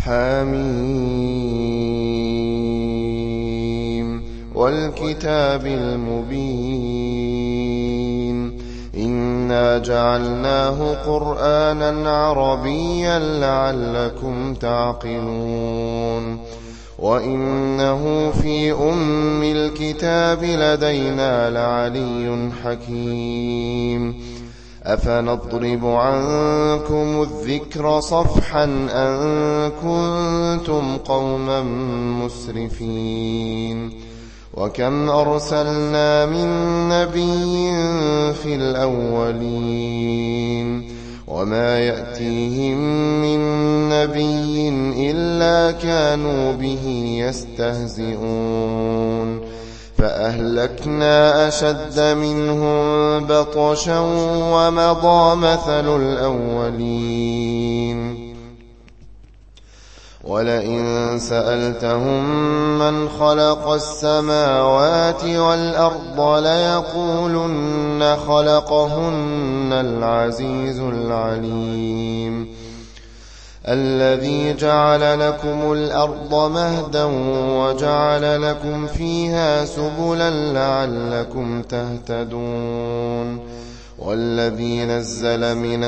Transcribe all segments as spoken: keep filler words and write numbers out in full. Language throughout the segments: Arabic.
حميم والكتاب المبين إنا جعلناه قرآنا عربيا لعلكم تعقلون وإنه في أم الكتاب لدينا لعلي حكيم أفنضرب عنكم الذكر صفحا أن كنتم قوما مسرفين وكم أرسلنا من نبي في الأولين وما يأتيهم من نبي إلا كانوا به يستهزئون فأهلكنا أشد منهم بطشا ومضى مثل الأولين ولئن سألتهم من خلق السماوات والأرض ليقولن خلقهن العزيز العليم الذي جعل لكم الأرض مهدا وجعل لكم فيها سبلا لعلكم تهتدون والذي نزل من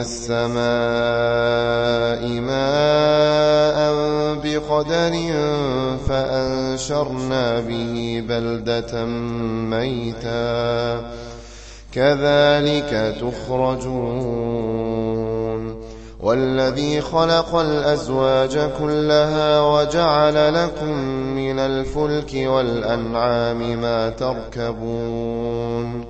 السماء ماء بقدر فأنشرنا به بلدة ميتا كذلك تخرجون والذي خلق الأزواج كلها وجعل لكم من الفلك والأنعام ما تركبون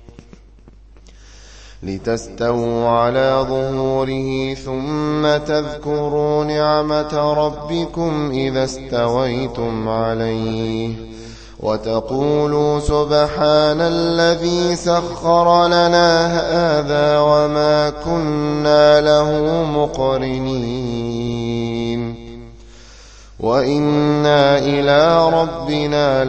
لتستووا على ظهوره ثم تذكروا نعمة ربكم إذا استويتم عليه وتقولوا سبحان الذي سخر لنا هذا وما كنا له مقرنين وإنا إلى ربنا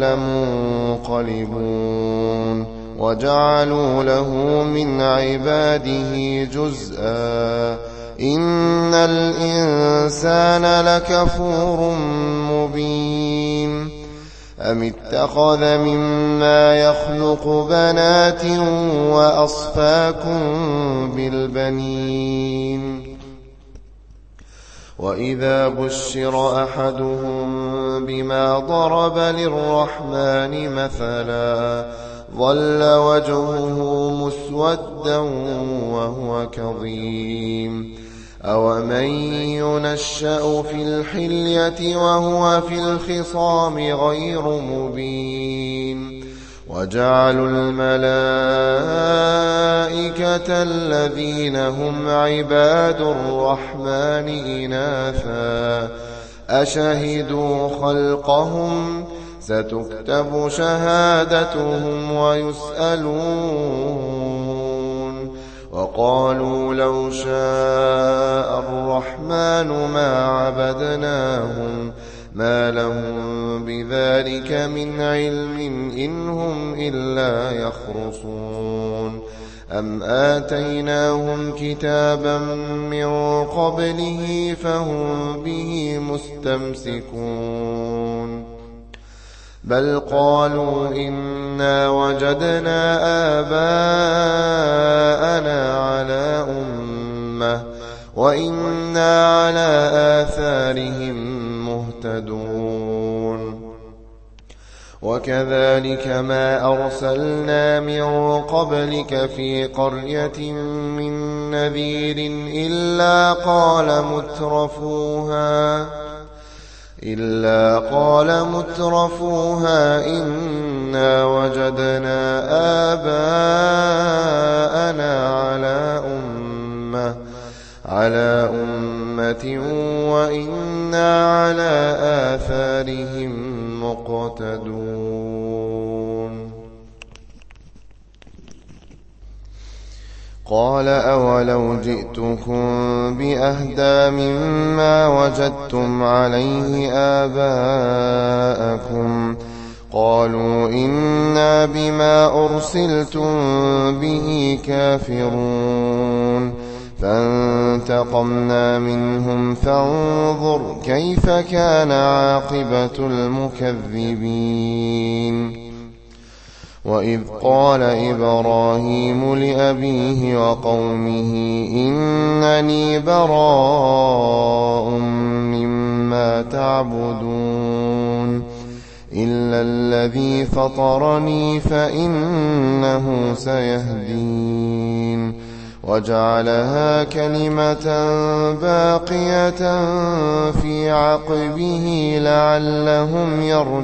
لمنقلبون وجعلوا له من عباده جزءا إن الإنسان لكفور مبين أم اتخذ مما يخلق بنات وأصفاكم بالبنين وإذا بشر أحدهم بما ضرب للرحمن مثلا ظل وجهه مسودا وهو كظيم أومن ينشأ في الحلية وهو في الخصام غير مبين وجعلوا الملائكة الذين هم عباد الرحمن إناثا أشهدوا خلقهم ستكتب شهادتهم ويسألون وقالوا لو شاء الرحمن ما عبدناهم ما لهم بذلك من علم إن هم إلا يخرصون أم آتيناهم كتابا من قبله فهم به مستمسكون بل قالوا إنا وجدنا آباءنا على أمة وإنا على آثارهم مهتدون وكذلك ما أرسلنا من قبلك في قرية من نذير إلا قال مترفوها إلا قال مترفوها إنا وجدنا آباءنا على أمة على أمة وإنا على آثارهم مقتدون قال أولو جئتكم بأهدى مما وجدتم عليه آباءكم قالوا إنا بما أرسلتم به كافرون فانتقمنا منهم فانظر كيف كان عاقبة المكذبين. وإذ قال إبراهيم لأبيه وقومه إنني براء مما تعبدون إلا الذي فطرني فإنه سيهدين وجعلها كلمة باقية في عقبه لعلهم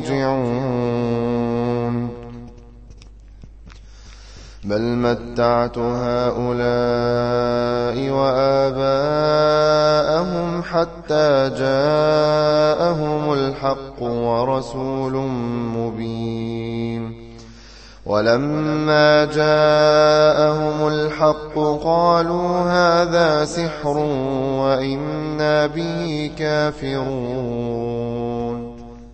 يرجعون. بل متعت هؤلاء وآباءهم حتى جاءهم الحق ورسول مبين. ولما جاءهم الحق قالوا هذا سحر وإنا به كافرون.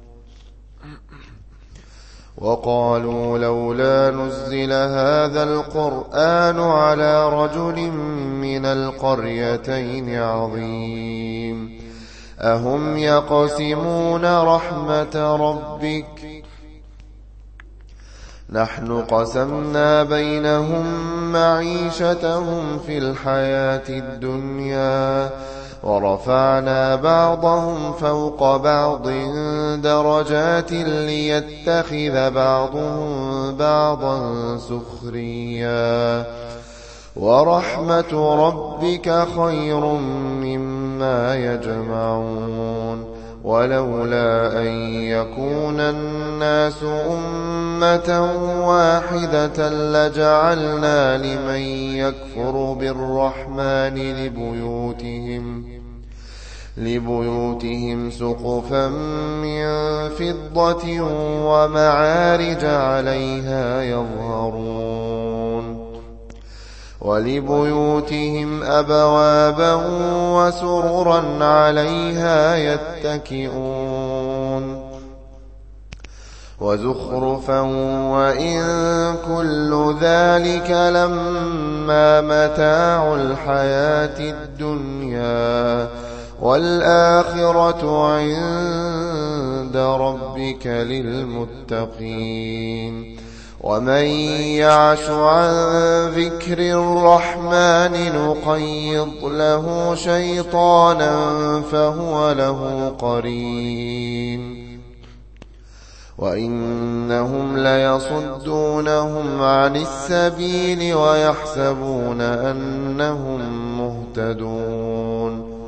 وقالوا لولا نزل هذا القرآن على رجل من القريتين عظيم أهم يقسمون رحمة ربك نحن قسمنا بينهم معيشتهم في الحياة الدنيا ورفعنا بعضهم فوق بعض درجات ليتخذ بعضهم بعضا سخريا ورحمة ربك خير مما يجمعون. ولولا أن يكون الناس أمة واحدة لجعلنا لمن يكفر بالرحمن لبيوتهم لبيوتهم سقفا من فضة ومعارج عليها يظهرون ولبيوتهم أبوابا وسررا عليها يتكئون وزخرفا وإن كل ذلك لما متاع الحياة الدنيا والآخرة عند ربك للمتقين. ومن يعش عن ذكر الرحمن نقيض له شيطانا فهو له قرين وإنهم ليصدونهم عن السبيل ويحسبون أنهم مهتدون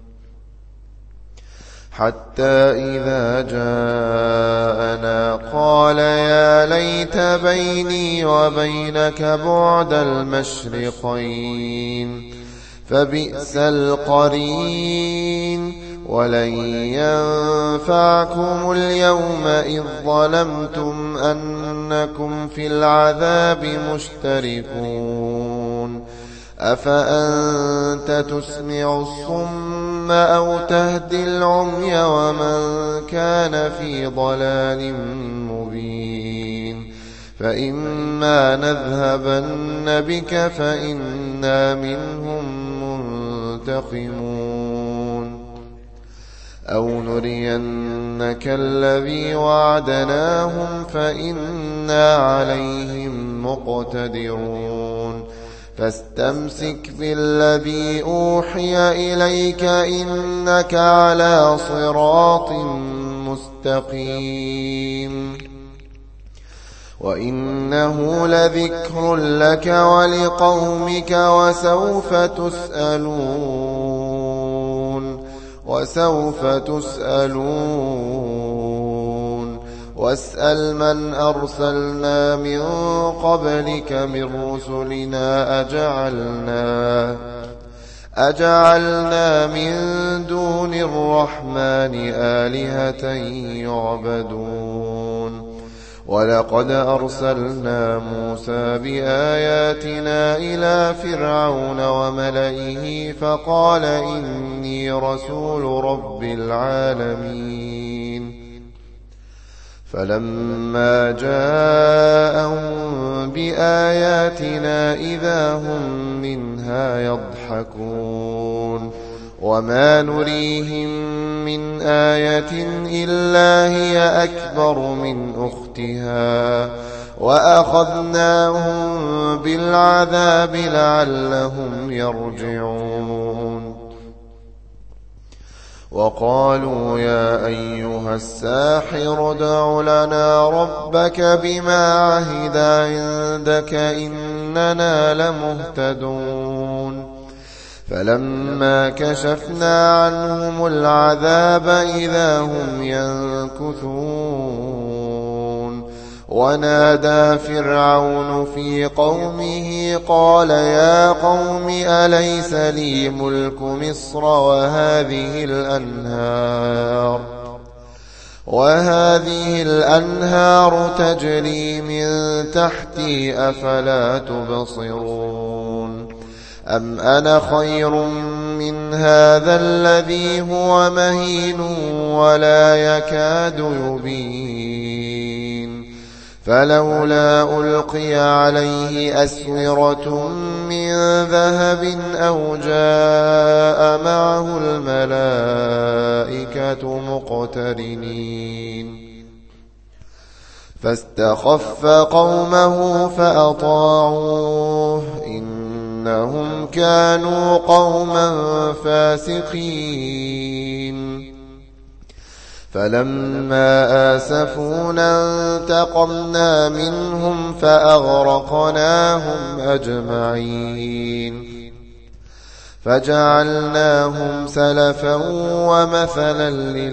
حتى إذا جاءنا قال يا ليت بيني وبينك بعد المشرقين فبئس القرين ولن ينفعكم اليوم إذ ظلمتم أنكم في العذاب مشتركون أفأنت تسمع الصم أو تهدي العمي ومن كان في ضلال مبين. فإما نذهبن بك فإنا منهم منتقمون أو نرينك الذي وعدناهم فإنا عليهم مقتدرون. فاستمسك بالذي أوحي إليك إنك على صراط مستقيم وإنه لذكر لك ولقومك وسوف تسألون وسوف تسألون واسأل من أرسلنا من قبلك من رسلنا أجعلنا أجعلنا من دون الرحمن آلهة يعبدون. ولقد أرسلنا موسى بآياتنا إلى فرعون وملئه فقال إني رسول رب العالمين. فلما جاءهم بآياتنا إذا هم منها منها يضحكون وما نريهم من آية إلا هي أكبر من أختها وأخذناهم بالعذاب لعلهم يرجعون وقالوا يا أيها الساحر ادع لنا ربك بما عهد عندك إننا لمهتدون فلما كشفنا عنهم العذاب إذا هم ينكثون ونادى فرعون في قومه قال يا قوم أليس لي ملك مصر وهذه الأنهار وهذه الأنهار تجري من تحتي أفلا تبصرون أم أنا خير من هذا الذي هو مهين ولا يكاد يبين فلولا ألقي عليه أسورة من ذهب أو جاء معه الملائكة مقترنين فاستخف قومه فأطاعوه إنهم كانوا قوما فاسقين فلما آسفونا انتقمنا منهم فأغرقناهم أجمعين فجعلناهم سلفا ومثلا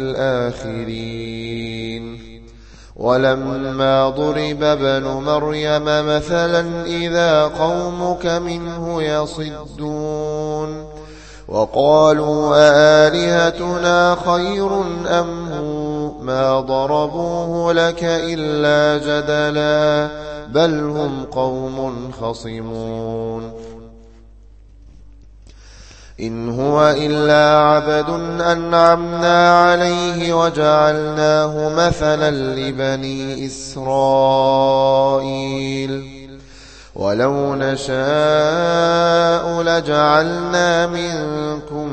للآخرين ولما ضرب ابن مريم مثلا إذا قومك منه يصدون وقالوا أآلهتنا خير أم هو ما ضربوه لك إلا جدلا بل هم قوم خصمون إن هو إلا عبد أنعمنا عليه وجعلناه مثلا لبني إسرائيل ولو نشاء لجعلنا منكم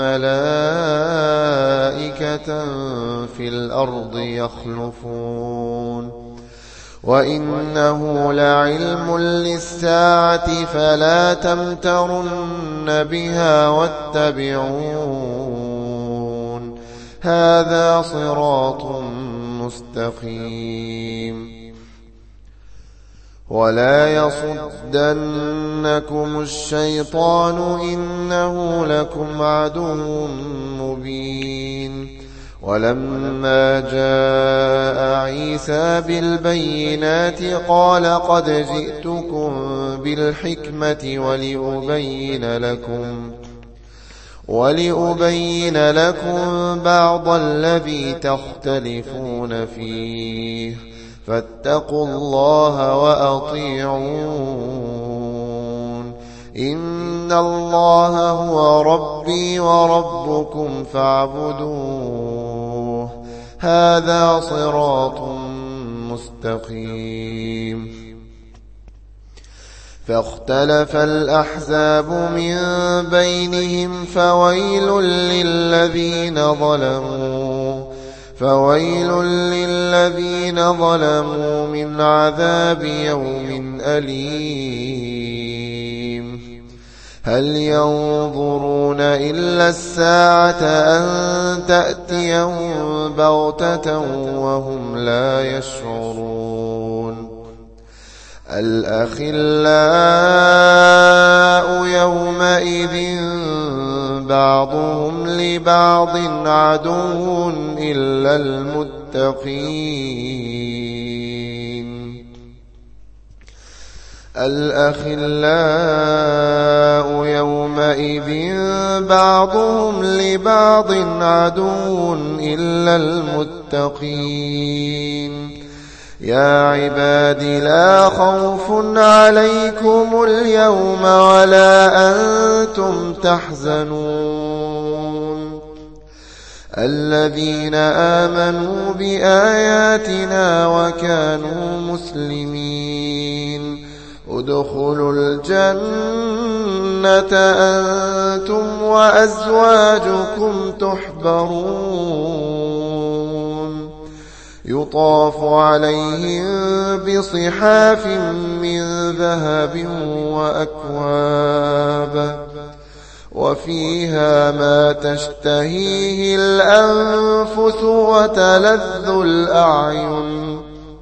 ملائكة في الأرض يخلفون وإنه لعلم للساعة فلا تمترن بها واتبعون هذا صراط مستقيم ولا يصدنكم الشيطان إنه لكم عدو مبين ولما جاء عيسى بالبينات قال قد جئتكم بالحكمة ولأبين لكم ولأبين لكم بعض الذي تختلفون فيه فاتقوا الله وأطيعون إن الله هو ربي وربكم فاعبدوه هذا صراط مستقيم فاختلف الأحزاب من بينهم فويل للذين ظلموا فويل للذين ظلموا من عذاب يوم أليم هل ينظرون إلا الساعة أن تأتيهم بغتة وهم لا يشعرون الأخلاء يومئذ بعضهم لبعض عدو إلا المتقين الأخلاء يومئذ بعضهم لبعض عدو إلا المتقين يا عباد لا خوف عليكم اليوم ولا أنتم تحزنون الذين آمنوا بآياتنا وكانوا مسلمين ادخلوا الجنة أنتم وأزواجكم تحبرون يطاف عليهم بصحاف من ذهب وأكواب وفيها ما تشتهيه الأنفس وتلذ الأعين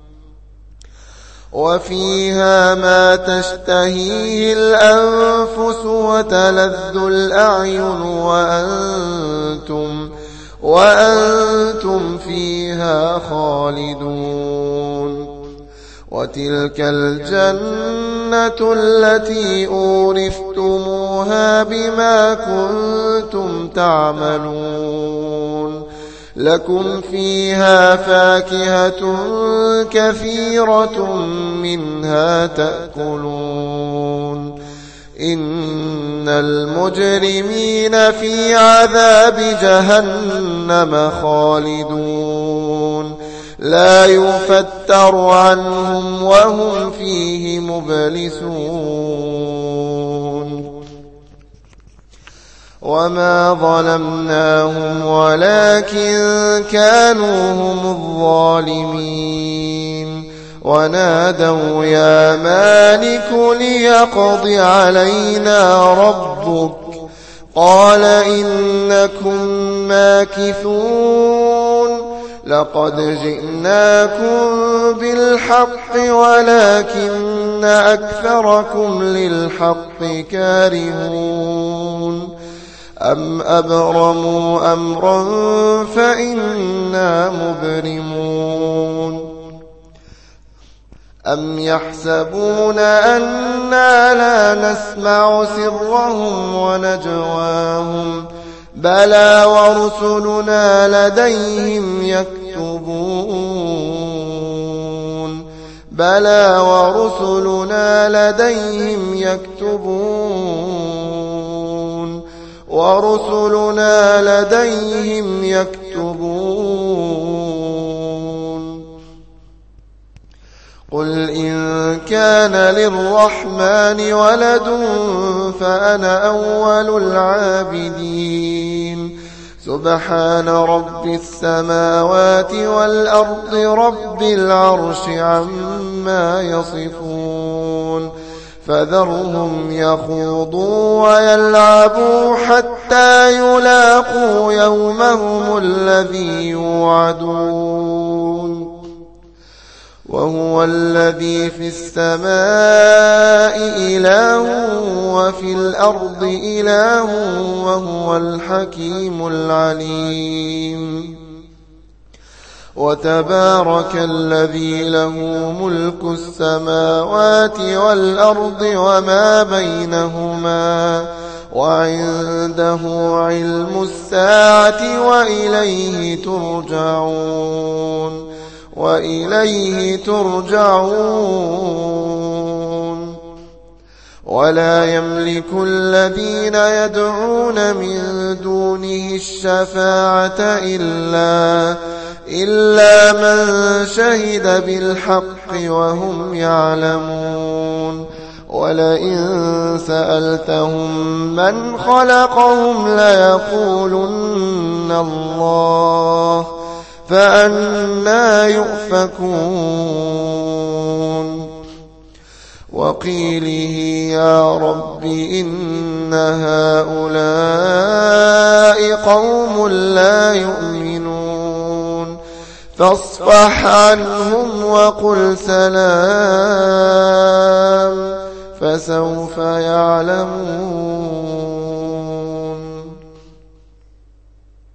وفيها ما تشتهيه الأنفس وتلذ الأعين وأنتم وأنتم فيها خالدون وتلك الجنة التي أورثتموها بما كنتم تعملون لكم فيها فاكهة كثيرة منها تأكلون إن المجرمين في عذاب جهنم خالدون لا يفتر عنهم وهم فيه مبلسون وما ظلمناهم ولكن كانوا هم الظالمين ونادوا يا مالك ليقض علينا ربك قال إنكم ماكثون لقد جئناكم بالحق ولكن أكثركم للحق كارهون أم أبرموا أمرا فإنا مبرمون أم يحسبون أنا لا نسمع سرهم ونجواهم بلى ورسلنا لديهم يكتبون بلى ورسلنا لديهم يكتبون ورسلنا لديهم يكتبون قل إن كان للرحمن ولد فأنا أول العابدين سبحان رب السماوات والأرض رب العرش عما يصفون فذرهم يخوضوا ويلعبوا حتى يلاقوا يومهم الذي يوعدون وهو الذي في السماء إله وفي الأرض إله وهو الحكيم العليم وتبارك الذي له ملك السماوات والأرض وما بينهما وعنده علم الساعة وإليه ترجعون وإليه ترجعون ولا يملك الذين يدعون من دونه الشفاعة إلا إلا من شهد بالحق وهم يعلمون ولئن سألتهم من خلقهم ليقولن الله فأنى يؤفكون وقيله يا رب إن هؤلاء قوم لا يؤمنون فاصفح عنهم وقل سلام فسوف يعلمون